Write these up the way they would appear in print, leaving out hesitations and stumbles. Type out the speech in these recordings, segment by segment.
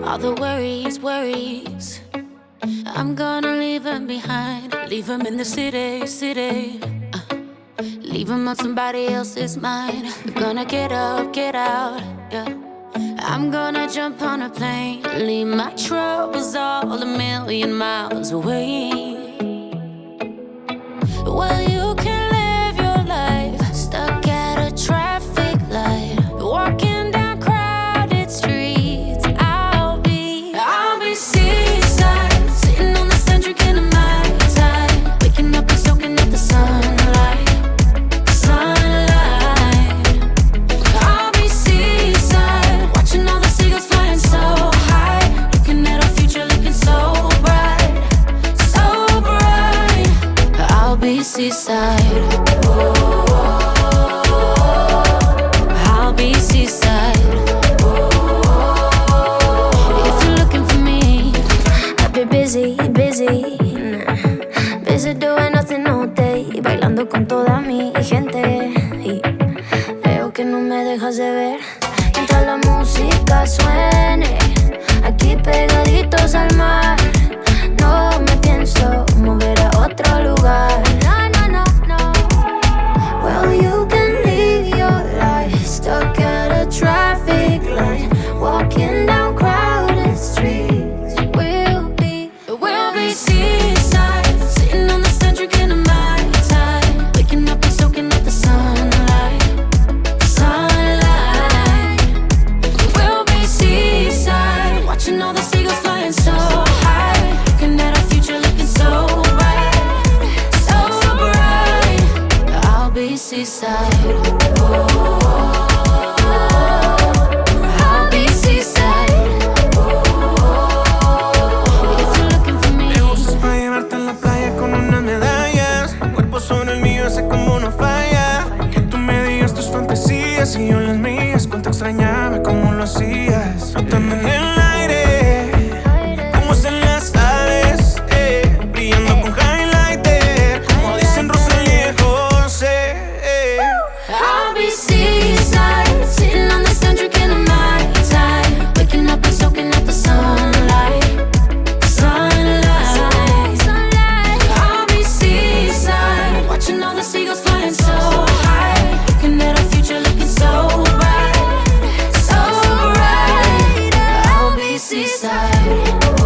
all the worries. I'm gonna leave them behind, leave them in the city. Leave them on somebody else's mind. I'm gonna get up, get out, yeah. I'm gonna jump on a plane, leave my troubles all a million miles away. Well, you can live your life stuck at a traffic light, walking down crowded streets. I'll be seaside, sitting on the sand, drinking a Mai Tai, waking up and soaking up the sunlight. I'll be seaside, watching all the seagulls flying so high, looking at our future, looking so bright, so bright. I'll be seaside. I'll be seaside. If you're looking for me, I'll be busy doing nothing all day, bailando con toda mi gente. Y veo que no me dejas de ver. Mientras la música suene, aquí pegaditos al mar. No me pienso mover a otro lugar. No. Well, you can live your life stuck at a traffic light, walking down crowded streets. we'll be seaside, sitting on the sand, drinking a Mai Tai, waking up and soaking up the sunlight. We'll be seaside, watching all the seagulls flying so high, looking at our future, looking so bright, so bright. I'll be seaside. I'll be seaside. If you're looking for me, Me gustas pa' llevarte en la playa con unas medallas. Tu cuerpo sobre el mío, sé cómo no falla. Que tú me digas tus fantasías y yo las mías. Cuánto extrañaba cómo lo hacías. Flotando en el aire, como hacen las aves, brillando con highlighter, como dicen Rosalía y José. I'll be seaside, sitting on the sand, drinking a Mai Tai, waking up and soaking up the sunlight. I'll be seaside, watching all the seagulls flying so high, looking at our future, looking so bright, so bright. I'll be seaside.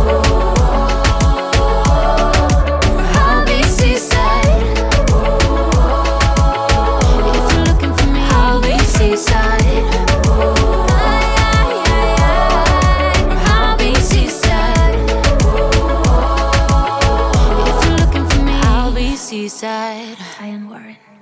I'll be seaside. If you're looking for me, I'll be seaside. I'll be seaside. If you're looking for me, I'll be seaside. Diane Warren.